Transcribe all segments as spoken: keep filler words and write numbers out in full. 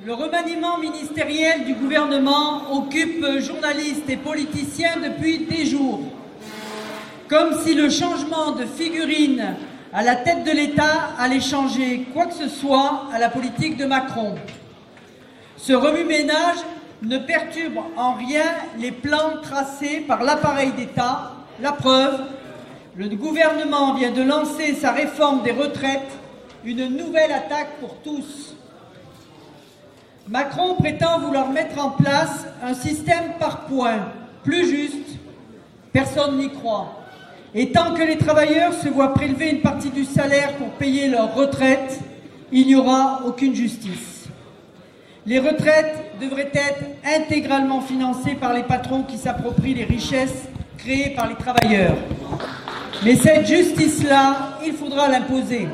Le remaniement ministériel du gouvernement occupe journalistes et politiciens depuis des jours. Comme si le changement de figurine à la tête de l'État allait changer quoi que ce soit à la politique de Macron. Ce remue-ménage ne perturbe en rien les plans tracés par l'appareil d'État. La preuve, le gouvernement vient de lancer sa réforme des retraites, une nouvelle attaque pour tous. Macron prétend vouloir mettre en place un système par points, plus juste. Personne n'y croit. Et tant que les travailleurs se voient prélever une partie du salaire pour payer leur retraite, il n'y aura aucune justice. Les retraites devraient être intégralement financées par les patrons qui s'approprient les richesses créées par les travailleurs. Mais cette justice-là, il faudra l'imposer.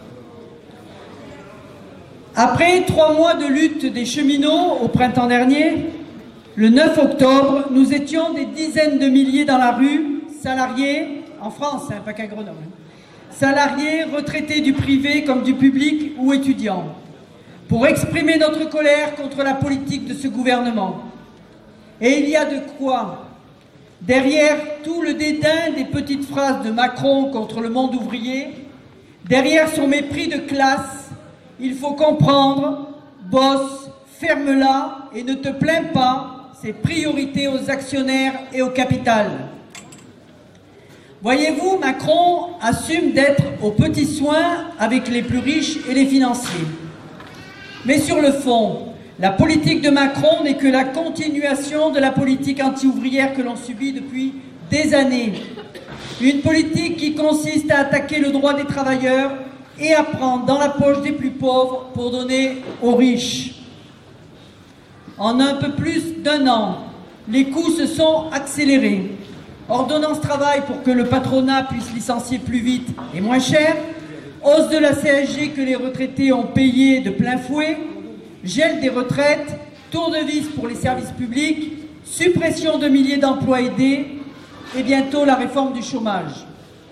Après trois mois de lutte des cheminots au printemps dernier, le neuf octobre, nous étions des dizaines de milliers dans la rue, salariés, en France, hein, pas qu'à Grenoble, salariés, retraités du privé comme du public ou étudiants, pour exprimer notre colère contre la politique de ce gouvernement. Et il y a de quoi. Derrière tout le dédain des petites phrases de Macron contre le monde ouvrier, derrière son mépris de classe, il faut comprendre, bosse, ferme-la et ne te plains pas, c'est priorité aux actionnaires et au capital. Voyez-vous, Macron assume d'être aux petits soins avec les plus riches et les financiers. Mais sur le fond, la politique de Macron n'est que la continuation de la politique anti-ouvrière que l'on subit depuis des années. Une politique qui consiste à attaquer le droit des travailleurs et à prendre dans la poche des plus pauvres pour donner aux riches. En un peu plus d'un an, les coûts se sont accélérés. Ordonnance travail pour que le patronat puisse licencier plus vite et moins cher, hausse de la C S G que les retraités ont payé de plein fouet, gel des retraites, tour de vis pour les services publics, suppression de milliers d'emplois aidés et bientôt la réforme du chômage.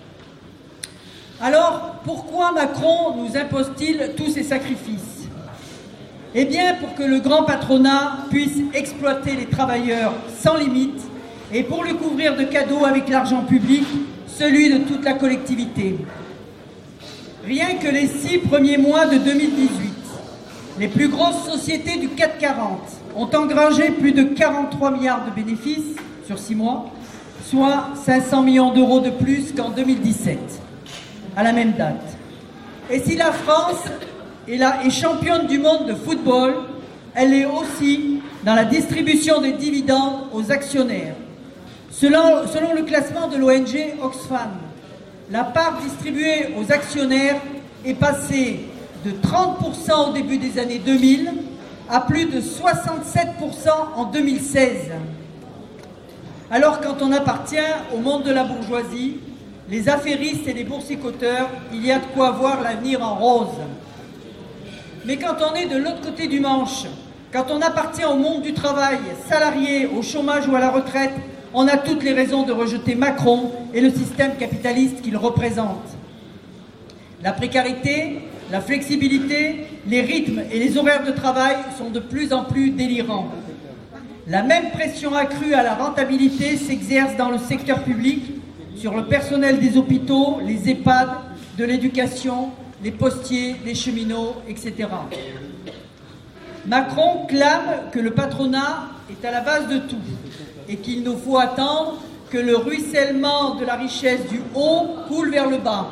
Alors, pourquoi Macron nous impose-t-il tous ces sacrifices? Eh bien, pour que le grand patronat puisse exploiter les travailleurs sans limite et pour le couvrir de cadeaux avec l'argent public, celui de toute la collectivité. Rien que les six premiers mois de deux mille dix-huit, les plus grosses sociétés du C A C quarante ont engrangé plus de quarante-trois milliards de bénéfices sur six mois, soit cinq cents millions d'euros de plus qu'en deux mille dix-sept. À la même date. Et si la France est, la, est championne du monde de football, elle est aussi dans la distribution des dividendes aux actionnaire. Selon, selon le classement de l'O N G Oxfam, la part distribuée aux actionnaires est passée de trente pour cent au début des années deux mille à plus de soixante-sept pour cent en deux mille seize. Alors quand on appartient au monde de la bourgeoisie, les affairistes et les boursicoteurs, il y a de quoi voir l'avenir en rose. Mais quand on est de l'autre côté du manche, quand on appartient au monde du travail, salarié, au chômage ou à la retraite, on a toutes les raisons de rejeter Macron et le système capitaliste qu'il représente. La précarité, la flexibilité, les rythmes et les horaires de travail sont de plus en plus délirants. La même pression accrue à la rentabilité s'exerce dans le secteur public, sur le personnel des hôpitaux, les EHPAD, de l'éducation, les postiers, les cheminots, et cetera. Macron clame que le patronat est à la base de tout et qu'il nous faut attendre que le ruissellement de la richesse du haut coule vers le bas.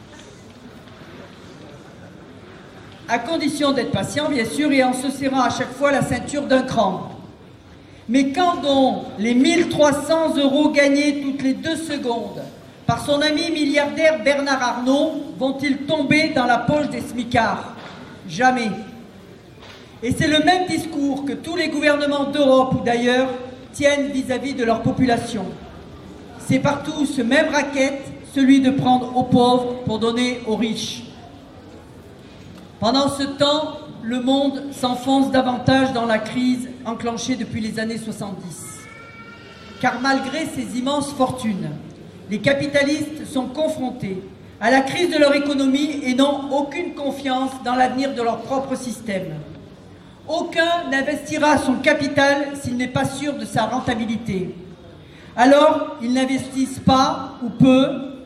À condition d'être patient, bien sûr, et en se serrant à chaque fois la ceinture d'un cran. Mais quand donc les mille trois cents euros gagnés toutes les deux secondes par son ami milliardaire Bernard Arnault vont-ils tomber dans la poche des smicards? Jamais. Et c'est le même discours que tous les gouvernements d'Europe ou d'ailleurs tiennent vis-à-vis de leur population. C'est partout ce même racket, celui de prendre aux pauvres pour donner aux riches. Pendant ce temps, le monde s'enfonce davantage dans la crise enclenchée depuis les années soixante-dix. Car malgré ces immenses fortunes, les capitalistes sont confrontés à la crise de leur économie et n'ont aucune confiance dans l'avenir de leur propre système. Aucun n'investira son capital s'il n'est pas sûr de sa rentabilité. Alors, ils n'investissent pas ou peu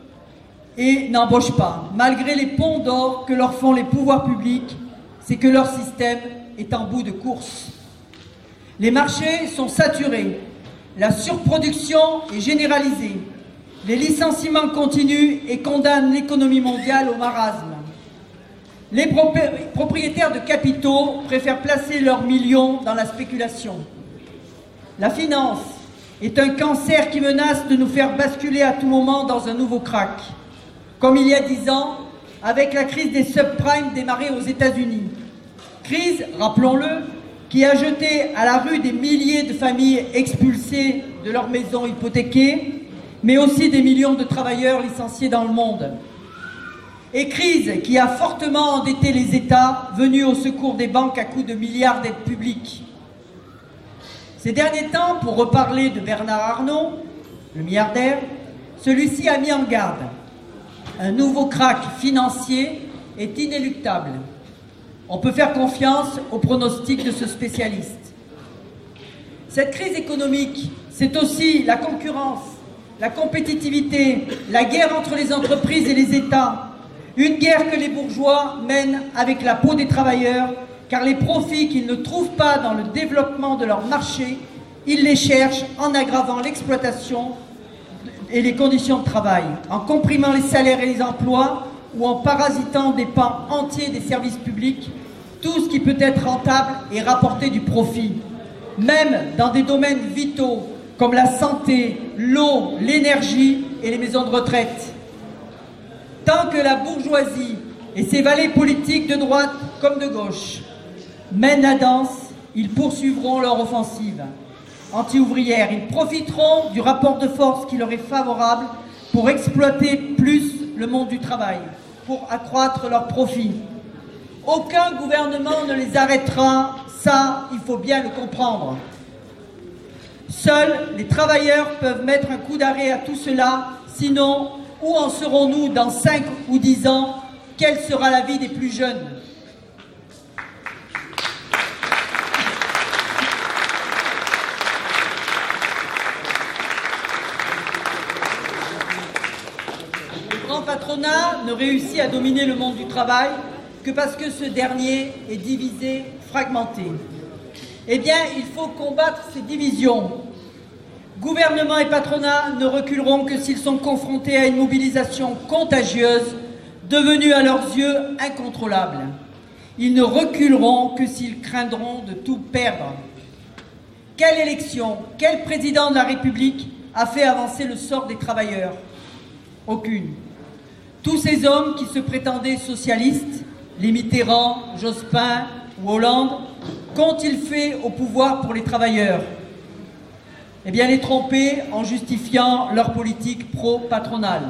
et n'embauchent pas. Malgré les ponts d'or que leur font les pouvoirs publics, c'est que leur système est en bout de course. Les marchés sont saturés, la surproduction est généralisée, les licenciements continuent et condamnent l'économie mondiale au marasme. Les propriétaires de capitaux préfèrent placer leurs millions dans la spéculation. La finance est un cancer qui menace de nous faire basculer à tout moment dans un nouveau krach, comme il y a dix ans avec la crise des subprimes démarrée aux États-Unis. Crise, rappelons-le, qui a jeté à la rue des milliers de familles expulsées de leurs maisons hypothéquées, mais aussi des millions de travailleurs licenciés dans le monde. Et crise qui a fortement endetté les États venus au secours des banques à coups de milliards d'aides publiques. Ces derniers temps, pour reparler de Bernard Arnault, le milliardaire, celui-ci a mis en garde. Un nouveau krach financier est inéluctable. On peut faire confiance aux pronostics de ce spécialiste. Cette crise économique, c'est aussi la concurrence, la compétitivité, la guerre entre les entreprises et les États. Une guerre que les bourgeois mènent avec la peau des travailleurs, car les profits qu'ils ne trouvent pas dans le développement de leur marché, ils les cherchent en aggravant l'exploitation et les conditions de travail, en comprimant les salaires et les emplois ou en parasitant des pans entiers des services publics, tout ce qui peut être rentable et rapporter du profit, même dans des domaines vitaux comme la santé, l'eau, l'énergie et les maisons de retraite. Tant que la bourgeoisie et ses valets politiques de droite comme de gauche mènent la danse, ils poursuivront leur offensive anti-ouvrière. Ils profiteront du rapport de force qui leur est favorable pour exploiter plus le monde du travail, pour accroître leurs profits. Aucun gouvernement ne les arrêtera, ça, il faut bien le comprendre. Seuls les travailleurs peuvent mettre un coup d'arrêt à tout cela, sinon, où en serons-nous dans cinq ou dix ans? Quelle sera la vie des plus jeunes? Le grand patronat ne réussit à dominer le monde du travail que parce que ce dernier est divisé, fragmenté. Eh bien, il faut combattre ces divisions. Gouvernement et patronat ne reculeront que s'ils sont confrontés à une mobilisation contagieuse, devenue à leurs yeux incontrôlable. Ils ne reculeront que s'ils craindront de tout perdre. Quelle élection, quel président de la République a fait avancer le sort des travailleurs? Aucune. Tous ces hommes qui se prétendaient socialistes, les Mitterrand, Jospin ou Hollande, qu'ont-ils fait au pouvoir pour les travailleurs? Eh bien, les tromper en justifiant leur politique pro-patronale.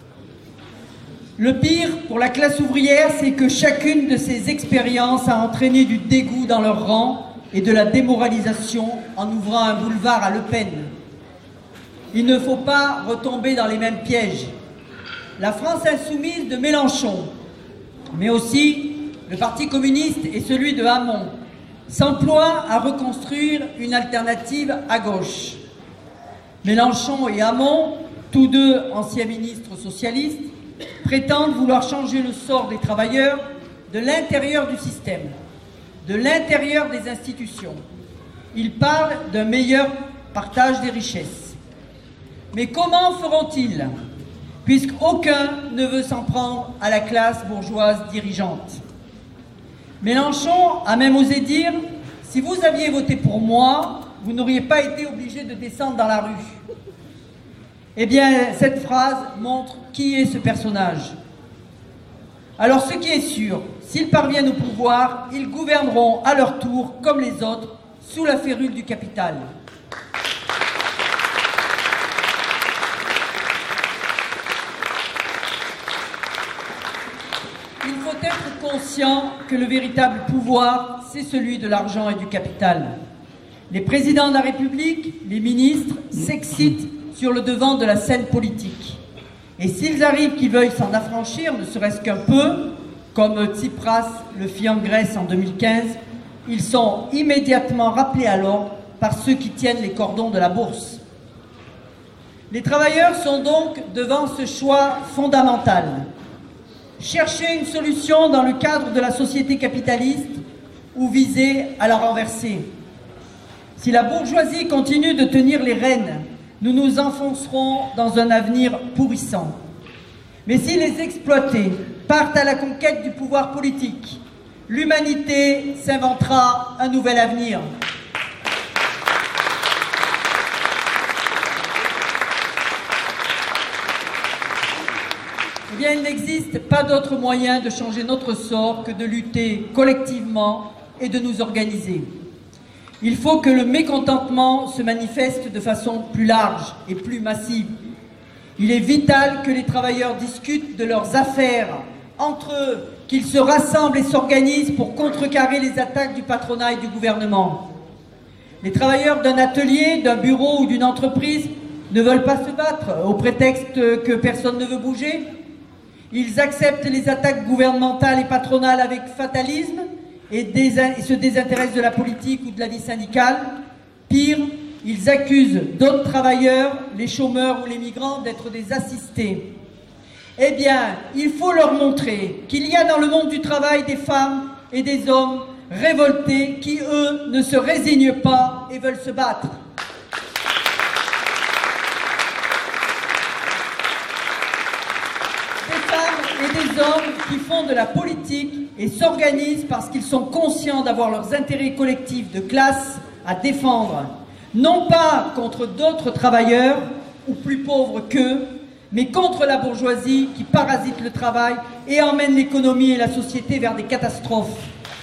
Le pire pour la classe ouvrière, c'est que chacune de ces expériences a entraîné du dégoût dans leur rang et de la démoralisation en ouvrant un boulevard à Le Pen. Il ne faut pas retomber dans les mêmes pièges. La France insoumise de Mélenchon, mais aussi le Parti communiste et celui de Hamon, s'emploient à reconstruire une alternative à gauche. Mélenchon et Hamon, tous deux anciens ministres socialistes, prétendent vouloir changer le sort des travailleurs de l'intérieur du système, de l'intérieur des institutions. Ils parlent d'un meilleur partage des richesses. Mais comment feront-ils, puisqu'aucun ne veut s'en prendre à la classe bourgeoise dirigeante? Mélenchon a même osé dire « Si vous aviez voté pour moi, vous n'auriez pas été obligé de descendre dans la rue. » Eh bien, cette phrase montre qui est ce personnage. Alors, ce qui est sûr, s'ils parviennent au pouvoir, ils gouverneront à leur tour, comme les autres, sous la férule du capital. Il faut être conscient que le véritable pouvoir, c'est celui de l'argent et du capital. Les présidents de la République, les ministres, s'excitent sur le devant de la scène politique. Et s'ils arrivent qu'ils veuillent s'en affranchir, ne serait-ce qu'un peu, comme Tsipras le fit en Grèce en deux mille quinze, ils sont immédiatement rappelés à l'ordre par ceux qui tiennent les cordons de la bourse. Les travailleurs sont donc devant ce choix fondamental. Chercher une solution dans le cadre de la société capitaliste ou viser à la renverser. Si la bourgeoisie continue de tenir les rênes, nous nous enfoncerons dans un avenir pourrissant. Mais si les exploités partent à la conquête du pouvoir politique, l'humanité s'inventera un nouvel avenir. Eh bien, il n'existe pas d'autre moyen de changer notre sort que de lutter collectivement et de nous organiser. Il faut que le mécontentement se manifeste de façon plus large et plus massive. Il est vital que les travailleurs discutent de leurs affaires entre eux, qu'ils se rassemblent et s'organisent pour contrecarrer les attaques du patronat et du gouvernement. Les travailleurs d'un atelier, d'un bureau ou d'une entreprise ne veulent pas se battre au prétexte que personne ne veut bouger. Ils acceptent les attaques gouvernementales et patronales avec fatalisme et, et se désintéressent de la politique ou de la vie syndicale. Pire, ils accusent d'autres travailleurs, les chômeurs ou les migrants, d'être des assistés. Eh bien, il faut leur montrer qu'il y a dans le monde du travail des femmes et des hommes révoltés qui, eux, ne se résignent pas et veulent se battre. Des femmes et des hommes qui font de la politique et s'organisent parce qu'ils sont conscients d'avoir leurs intérêts collectifs de classe à défendre, non pas contre d'autres travailleurs ou plus pauvres qu'eux, mais contre la bourgeoisie qui parasite le travail et emmène l'économie et la société vers des catastrophes.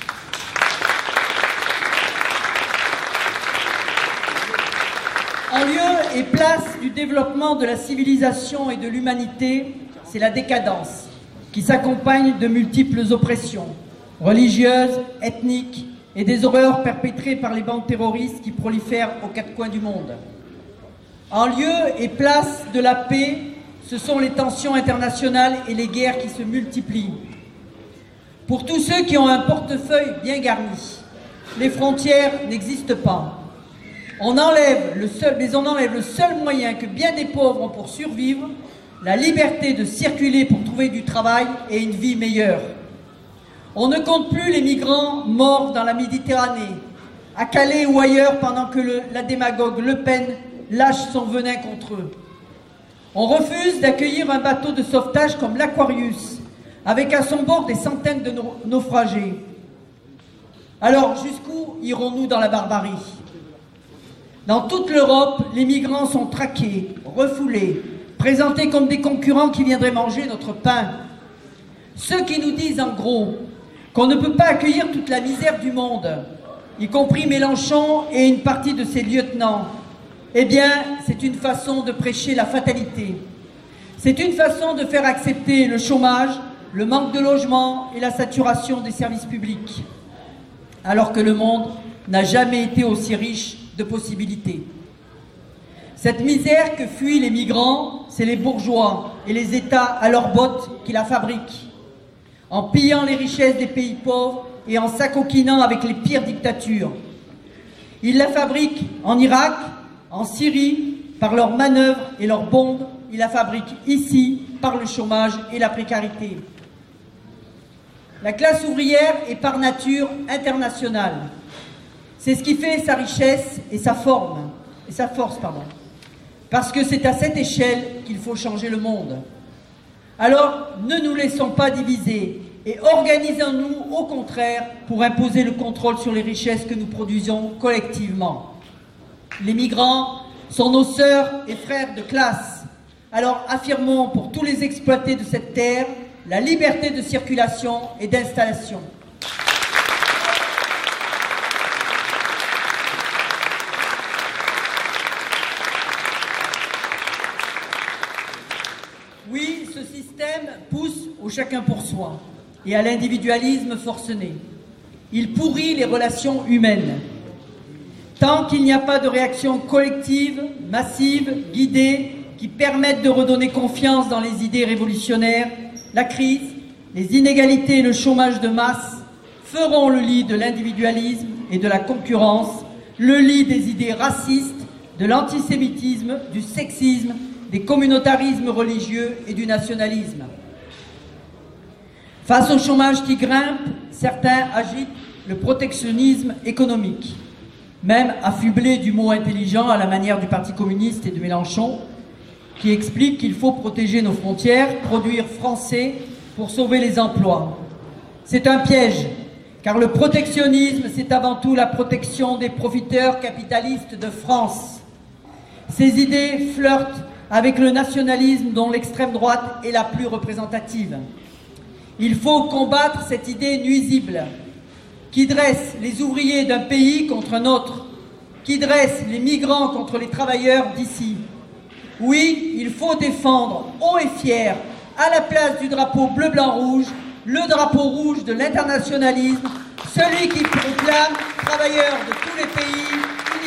En lieu et place du développement de la civilisation et de l'humanité, c'est la décadence qui s'accompagne de multiples oppressions religieuses, ethniques et des horreurs perpétrées par les bandes terroristes qui prolifèrent aux quatre coins du monde. En lieu et place de la paix, ce sont les tensions internationales et les guerres qui se multiplient. Pour tous ceux qui ont un portefeuille bien garni, les frontières n'existent pas. On enlève le seul, mais on enlève le seul moyen que bien des pauvres ont pour survivre, la liberté de circuler pour trouver du travail et une vie meilleure. On ne compte plus les migrants morts dans la Méditerranée, à Calais ou ailleurs, pendant que le, la démagogue Le Pen lâche son venin contre eux. On refuse d'accueillir un bateau de sauvetage comme l'Aquarius, avec à son bord des centaines de naufragés. Alors, jusqu'où irons-nous dans la barbarie? Dans toute l'Europe, les migrants sont traqués, refoulés, présentés comme des concurrents qui viendraient manger notre pain. Ceux qui nous disent en gros qu'on ne peut pas accueillir toute la misère du monde, y compris Mélenchon et une partie de ses lieutenants, eh bien, c'est une façon de prêcher la fatalité. C'est une façon de faire accepter le chômage, le manque de logement et la saturation des services publics, alors que le monde n'a jamais été aussi riche de possibilités. Cette misère que fuient les migrants, c'est les bourgeois et les États à leurs bottes qui la fabriquent, en pillant les richesses des pays pauvres et en s'acoquinant avec les pires dictatures. Ils la fabriquent en Irak, en Syrie, par leurs manœuvres et leurs bombes. Ils la fabriquent ici, par le chômage et la précarité. La classe ouvrière est par nature internationale. C'est ce qui fait sa richesse et sa forme, et sa force, pardon. Parce que c'est à cette échelle qu'il faut changer le monde. Alors, ne nous laissons pas diviser et organisons-nous au contraire pour imposer le contrôle sur les richesses que nous produisons collectivement. Les migrants sont nos sœurs et frères de classe. Alors affirmons pour tous les exploités de cette terre la liberté de circulation et d'installation. Oui, ce système pousse au chacun pour soi et à l'individualisme forcené. Il pourrit les relations humaines. Tant qu'il n'y a pas de réaction collective, massive, guidée, qui permette de redonner confiance dans les idées révolutionnaires, la crise, les inégalités et le chômage de masse feront le lit de l'individualisme et de la concurrence, le lit des idées racistes, de l'antisémitisme, du sexisme, des communautarismes religieux et du nationalisme. Face au chômage qui grimpe, certains agitent le protectionnisme économique, même affublés du mot intelligent à la manière du Parti communiste et de Mélenchon, qui explique qu'il faut protéger nos frontières, produire français pour sauver les emplois. C'est un piège, car le protectionnisme, c'est avant tout la protection des profiteurs capitalistes de France. Ces idées flirtent avec le nationalisme dont l'extrême droite est la plus représentative. Il faut combattre cette idée nuisible qui dresse les ouvriers d'un pays contre un autre, qui dresse les migrants contre les travailleurs d'ici. Oui, il faut défendre haut et fier, à la place du drapeau bleu-blanc-rouge, le drapeau rouge de l'internationalisme, celui qui proclame « Travailleurs de tous les pays, unissons-nous ».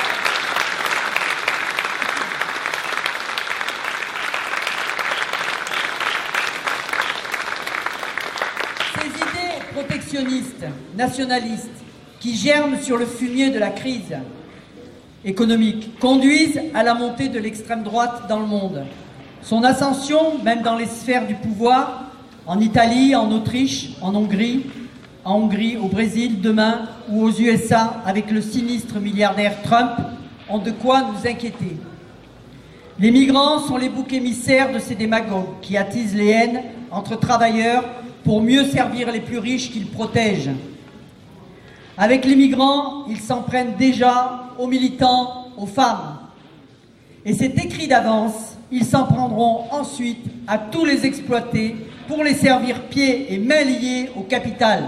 Ces idées protectionnistes, nationalistes, qui germent sur le fumier de la crise économique, conduisent à la montée de l'extrême droite dans le monde. Son ascension, même dans les sphères du pouvoir, en Italie, en Autriche, en Hongrie, en Hongrie, au Brésil, demain, ou aux U S A, avec le sinistre milliardaire Trump, ont de quoi nous inquiéter. Les migrants sont les boucs émissaires de ces démagogues qui attisent les haines entre travailleurs pour mieux servir les plus riches qu'ils protègent. Avec les migrants, ils s'en prennent déjà aux militants, aux femmes. Et c'est écrit d'avance, ils s'en prendront ensuite à tous les exploités pour les servir pieds et mains liés au capital.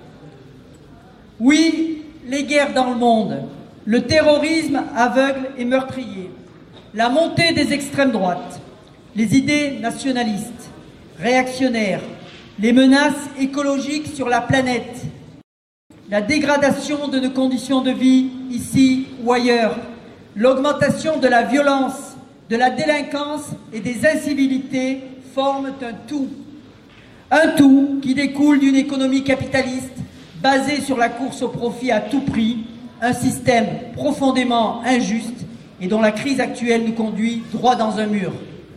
Oui, les guerres dans le monde, le terrorisme aveugle et meurtrier, la montée des extrêmes droites, les idées nationalistes, réactionnaires, les menaces écologiques sur la planète, la dégradation de nos conditions de vie, ici ou ailleurs, l'augmentation de la violence, de la délinquance et des incivilités forment un tout. Un tout qui découle d'une économie capitaliste basée sur la course au profit à tout prix, un système profondément injuste et dont la crise actuelle nous conduit droit dans un mur.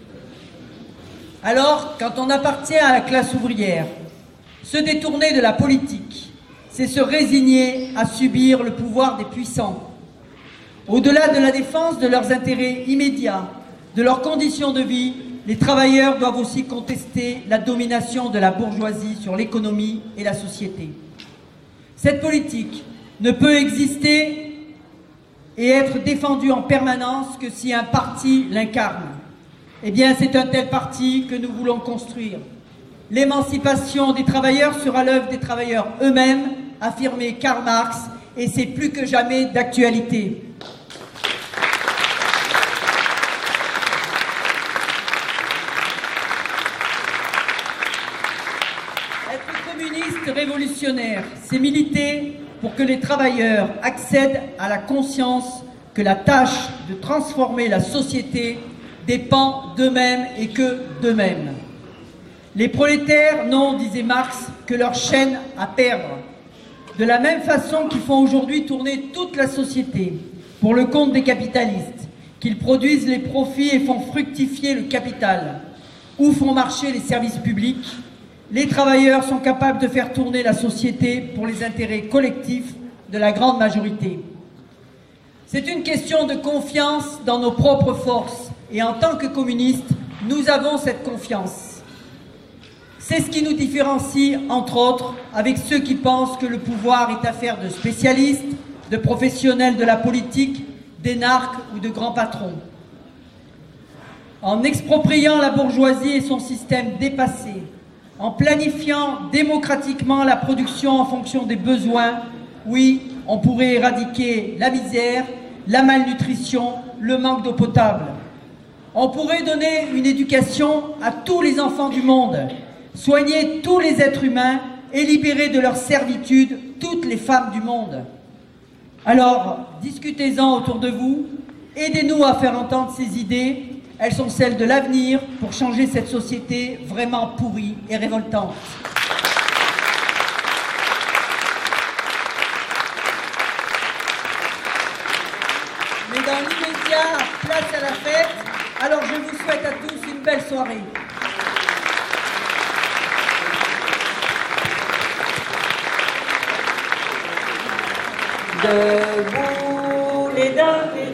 Alors, quand on appartient à la classe ouvrière, se détourner de la politique, c'est se résigner à subir le pouvoir des puissants. Au-delà de la défense de leurs intérêts immédiats, de leurs conditions de vie, les travailleurs doivent aussi contester la domination de la bourgeoisie sur l'économie et la société. Cette politique ne peut exister et être défendue en permanence que si un parti l'incarne. Eh bien, c'est un tel parti que nous voulons construire. L'émancipation des travailleurs sera l'œuvre des travailleurs eux-mêmes, affirmait Karl Marx, et c'est plus que jamais d'actualité. Être communiste révolutionnaire, c'est militer pour que les travailleurs accèdent à la conscience que la tâche de transformer la société dépend d'eux-mêmes et que d'eux-mêmes. Les prolétaires n'ont, disait Marx, que leur chaîne à perdre. De la même façon qu'ils font aujourd'hui tourner toute la société pour le compte des capitalistes, qu'ils produisent les profits et font fructifier le capital, ou font marcher les services publics, les travailleurs sont capables de faire tourner la société pour les intérêts collectifs de la grande majorité. C'est une question de confiance dans nos propres forces, et en tant que communistes, nous avons cette confiance. C'est ce qui nous différencie, entre autres, avec ceux qui pensent que le pouvoir est affaire de spécialistes, de professionnels de la politique, d'énarques ou de grands patrons. En expropriant la bourgeoisie et son système dépassé, en planifiant démocratiquement la production en fonction des besoins, oui, on pourrait éradiquer la misère, la malnutrition, le manque d'eau potable. On pourrait donner une éducation à tous les enfants du monde, soigner tous les êtres humains et libérer de leur servitude toutes les femmes du monde. Alors, discutez-en autour de vous, aidez-nous à faire entendre ces idées, elles sont celles de l'avenir pour changer cette société vraiment pourrie et révoltante. immédiat, place à la fête. Alors je vous souhaite à tous une belle soirée. Debout les dames.